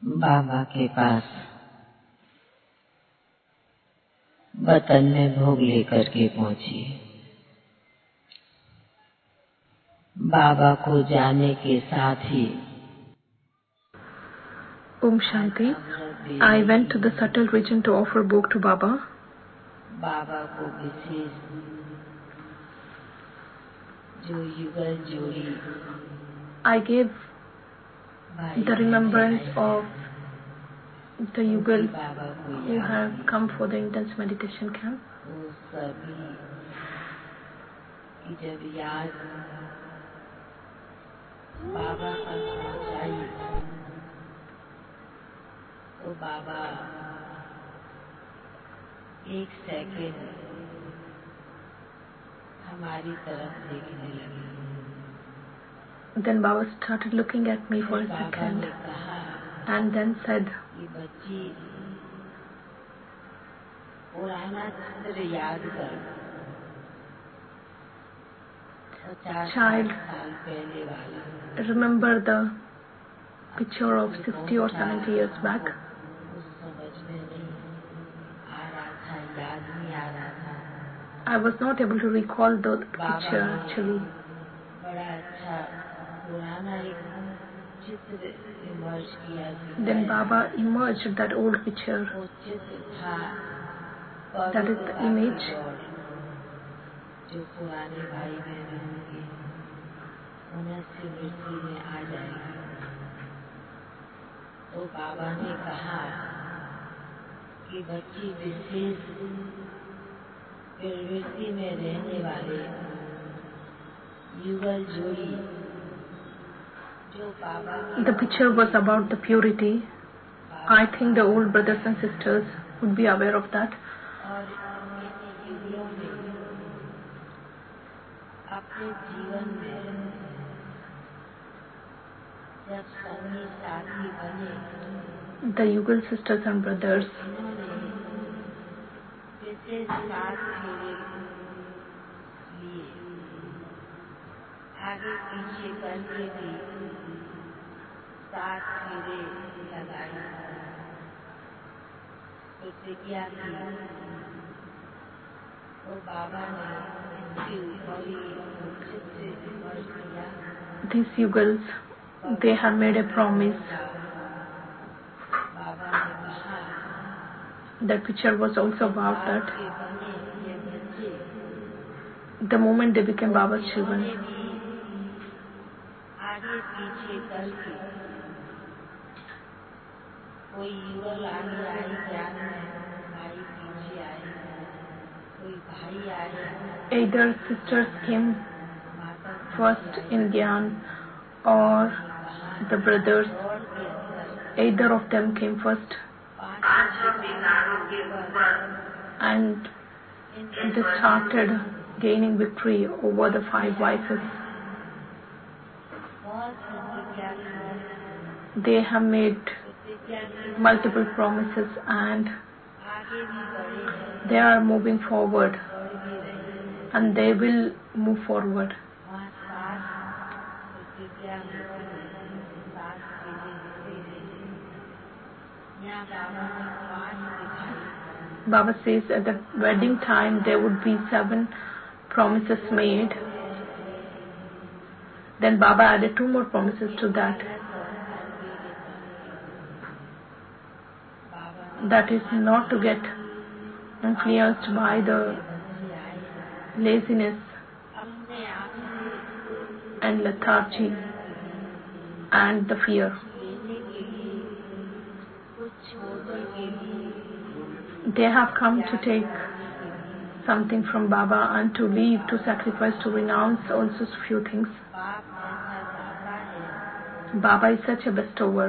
बाबा के पास बतन में भोग लेकर के पहुंची। बाबा को जाने के साथ ही Om Shanti. I went to the subtle region to offer bhog to Baba. बाबा को विशेष जो युगल जोड़ी I gave the remembrance of the Yugal who have come for the intense meditation camp. वो सभी की जब याद बाबा तक पहुंचाई तो बाबा एक सेकंड हमारी तरफ देखने लगे। Then Baba started looking at me for a second and then said, ये बच्ची पुराना चित्र याद कर, 50 साल पहले वाला। remember the picture of 60 or 70 years back. कुछ समझ में नहीं आ रहा था, याद नहीं आ रहा था। I was not able to recall the picture actually. बड़ा अच्छा पुराना एक चित्र इमर्ज किया। Then Baba emerged that old picture. वो चित्र था That is the image. जो पुराने भाई बहनों के उन्हें स्मृति में आ जाएगी। तो बाबा ने कहा कि बच्ची विशेष प्रवृत्ति में रहने वाले युगल जोड़ी जो बाबा The picture was about the purity. I think the old brothers and sisters would be aware of that. और इन युगलों ने अपने जीवन में जब संगी साथी बने, The Yugal sisters and brothers, इन्होंने विशेष 7 फेरे लिए, आगे पीछे करके भी 7 फेरे लगाए, प्रतिज्ञा की। तो बाबा ने इनके ऊपर ही चित्र इमर्ज किया। these Yugals, they have made a promise. बाबा ने कहा That picture was also about that. के बने ये बच्चे The moment they became Baba's children, आगे पीछे करके कोई युगल आगे आए ज्ञान में, भाई पीछे आए, कोई भाई आए, either sisters came माता first in Gyan or the brothers, दौड़ के अंदर either of them came first 5 दीवारों के ऊपर and they started gaining victory over the 5 vices. बहुत प्रतिज्ञा की, They have made प्रतिज्ञा की, multiple promises and आगे भी बढ़े हैं, they are moving forward बढ़ भी रहे। and they will move forward. वहाँ 7 प्रतिज्ञा होती है, 7 फेरे होते हैं। यहाँ बाबा ने 5 दिखाई। Baba says at the wedding time there would be 7 promises made. Then Baba added 2 more promises to that. That is not to get influenced by the laziness and lethargy and the fear. They have come to take something from Baba and to leave, to sacrifice, to renounce also few things. Baba is such a bestower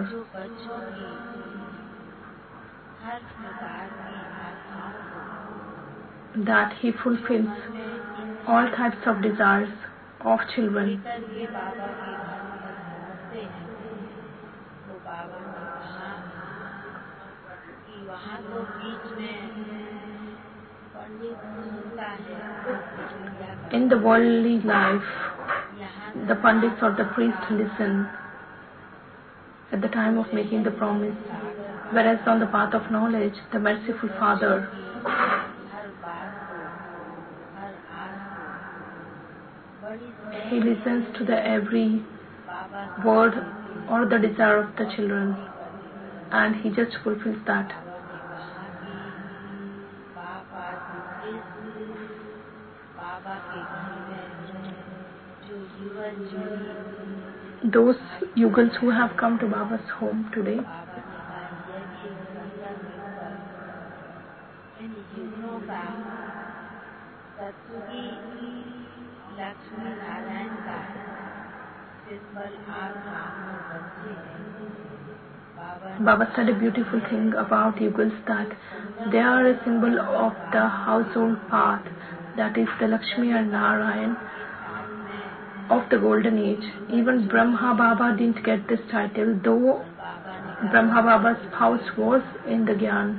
that he fulfills all types of desires of children. In the worldly life, the pandits or the priests listen at the time of making the promise, whereas on the path of knowledge, the merciful Father, He listens to the every word or the desire of the children, and He just fulfills that. Those yugals who have come to Baba's home today, Baba said a beautiful thing about yugals, that they are a symbol of the household path, that is the Lakshmi and Narayan of the golden age. Even Brahma Baba didn't get this title, though Brahma Baba's house was in the Gyan.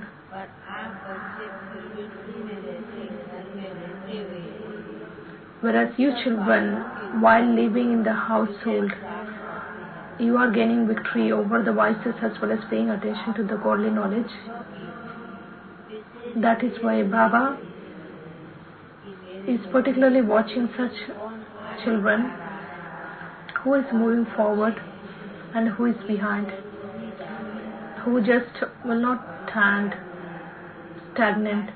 Whereas you children, while living in the household, you are gaining victory over the vices as well as paying attention to the godly knowledge. That is why Baba is particularly watching such children who is moving forward and who is behind, who just will not stand stagnant.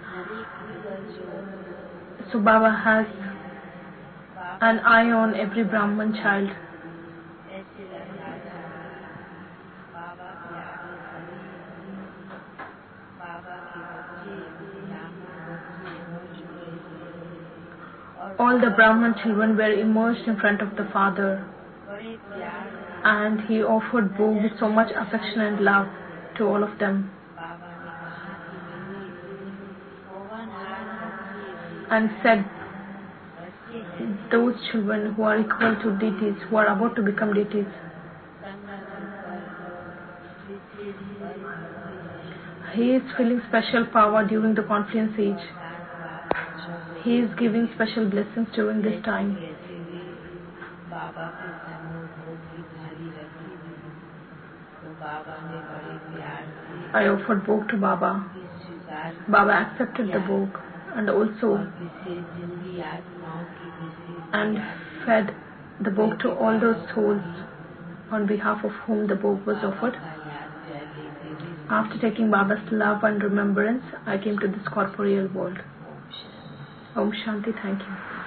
So Baba has an eye on every Brahman child. All the Brahman children were immersed in front of the Father, and he offered bhog with so much affection and love to all of them, and said, those children who are equal to deities, who are about to become deities, he is feeling special power during the confluence age. He is giving special blessings during this time. I offered bhog to Baba. Baba accepted the bhog and also fed the bhog to all those souls on behalf of whom the bhog was offered. After taking Baba's love and remembrance, I came to this corporeal world. Om Shanti, thank you.